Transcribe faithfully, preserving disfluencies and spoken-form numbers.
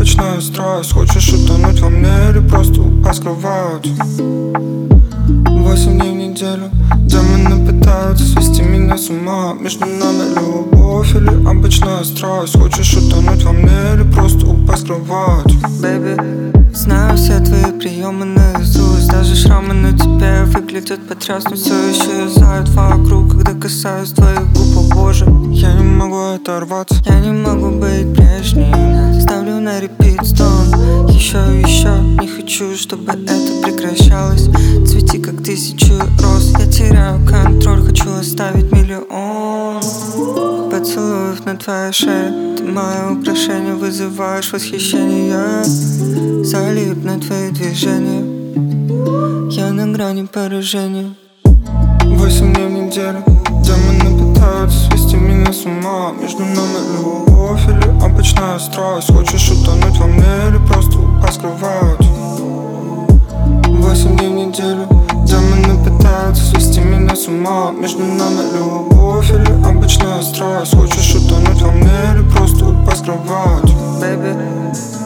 обычно я страсть. Хочешь утонуть во мне или просто упасть в кровать? Восемь дней в неделю демоны пытаются свести меня с ума. Между нами любовь или обычная страсть? Хочешь утонуть во мне или просто упасть в кровать? Baby, знаю все твои приемы наизусть. Даже шрамы на тебе выглядят потрясно. Все еще исчезают вокруг, когда касаюсь твоих губ, о боже. Я не могу оторваться, я не могу быть прежней. Ставлю на репит стон еще и еще. Не хочу, чтобы это прекращалось. Цвети, как тысячи роз. Я теряю контроль, хочу оставить миллион поцелуев на твоей шее. Ты мое украшение, вызываешь восхищение. Залип на твои движения, я на грани поражения. Восемь дней в неделю демоны пытаются свести меня с ума. Между нами любовь или обычная страсть? Хочешь утонуть во мне или просто упасть в кровать? Восемь дней в неделю демоны пытаются свести меня с ума. Между нами любовь или обычная страсть? Хочешь утонуть во мне или просто упасть в кровать? Baby,